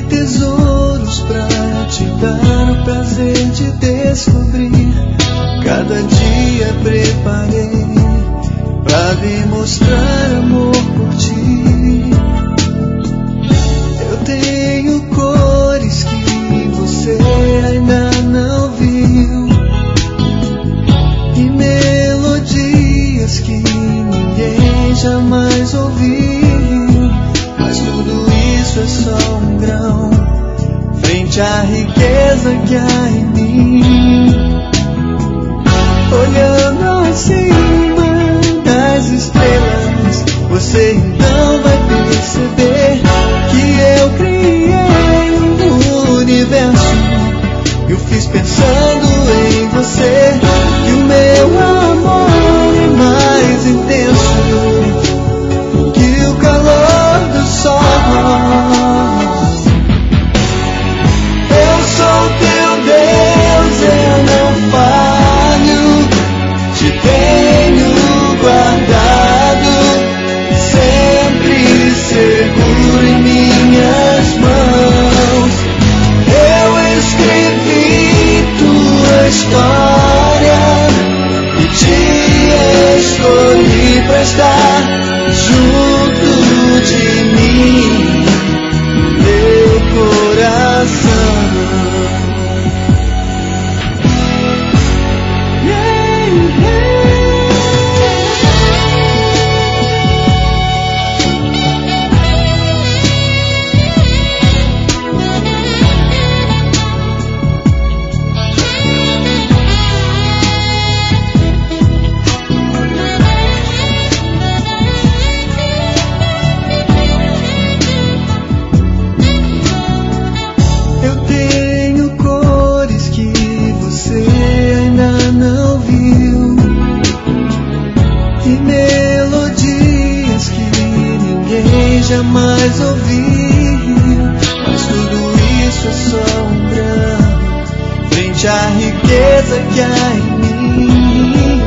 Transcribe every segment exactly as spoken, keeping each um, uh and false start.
tesouros pra te dar o prazer de descobrir. Cada dia preparei pra demonstrar amor por ti. Eu tenho cores que você ainda não viu e melodias que ninguém jamais ouviu. Mas tudo isso é só um grão frente à riqueza que há em mim. Olhando acima das estrelas, você então vai perceber que eu criei um universo e o fiz pensando em você. Que o meu amor é mais intenso que o calor do sol. Eu sou teu Deus, eu não falho, te tenho guardado, sempre seguro em minhas mãos. Eu escrevi tua história e te escolhi pra estar junto de mim, meu coração. Jamais ouvi, mas tudo isso é só um grão frente à riqueza que há em mim.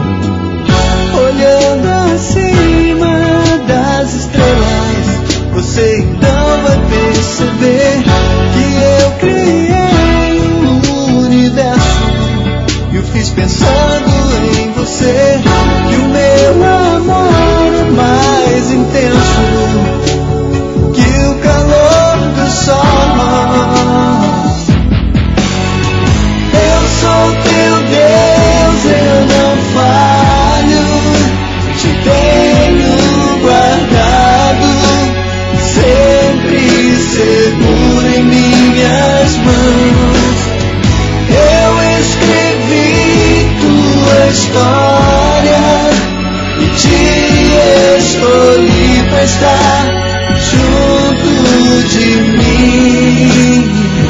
Olhando acima das estrelas, você então vai perceber que eu criei um universo e o fiz pensando em você. Que o meu amor é mais intenso que o calor do sol. Eu sou teu Deus, eu não falho, te tenho guardado, sempre seguro em minhas mãos. Eu escrevi tua história e te escolhi pra estar junto de mim.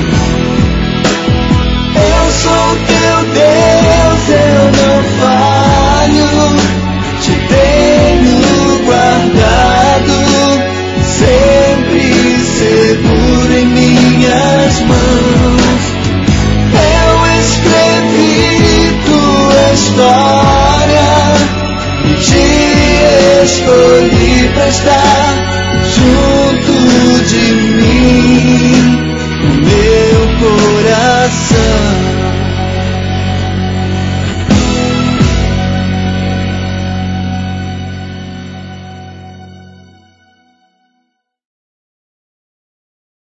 Eu sou teu Deus, eu não falho, te tenho guardado, sempre seguro em minhas mãos. Eu escrevi tua história e te escolhi pra estar